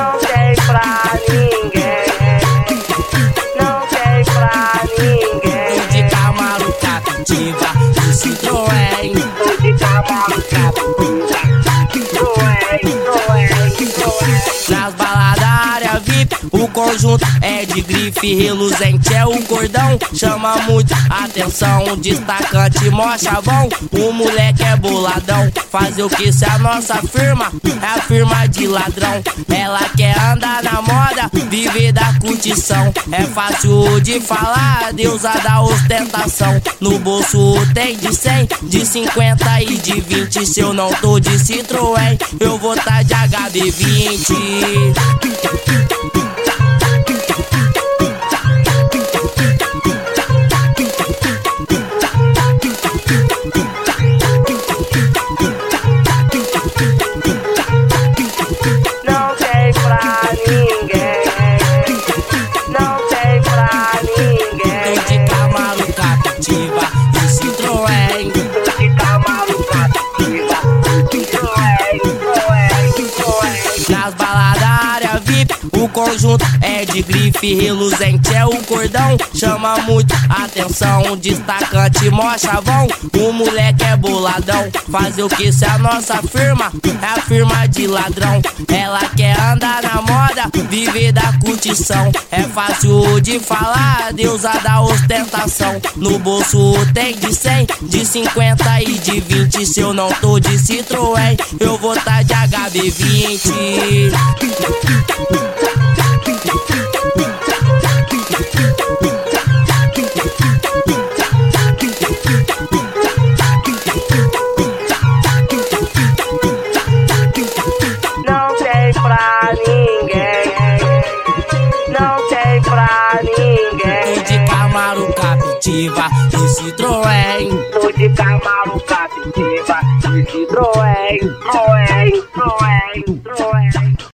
não tem pra ninguém, não tem pra ninguém. Tô de Camaro Captiva e Citroën. Tô de Camaro Captiva, Citroën. Nas baladas área VIP, o conjunto é de grife, reluzente é o cordão, chama muito atenção, destacante mó chavão, o moleque é boladão, fazer o que se a nossa firma é a firma de ladrão, ela quer andar na moda, viver da curtição, é fácil de falar, deusa da ostentação, no bolso tem de 100, de 50 e de 20, se eu não tô de Citroën, eu vou tá de HB20. Não tem pra ninguém, não tem pra ninguém. Tô de Camaro Captiva e Citroën. Tô de Camaro Captiva, Citroën. Nas baladas área VIP, o conjunto é de grife, reluzente é o cordão, chama muito atenção, destacante mó chavão, o moleque é boladão, fazer o que se a nossa firma é a firma de ladrão, ela quer andar na moda, viver da curtição, é fácil de falar, deusa da ostentação, no bolso tem de 100, de 50 e de 20, se eu não tô de Citroën, eu vou tá de HB20. Não tem pra ninguém, não tem pra ninguém. Tô de Camaro Captiva e Citroën. Tô de Camaro Captiva e Citroën, Citroën, Citroën, Citroën.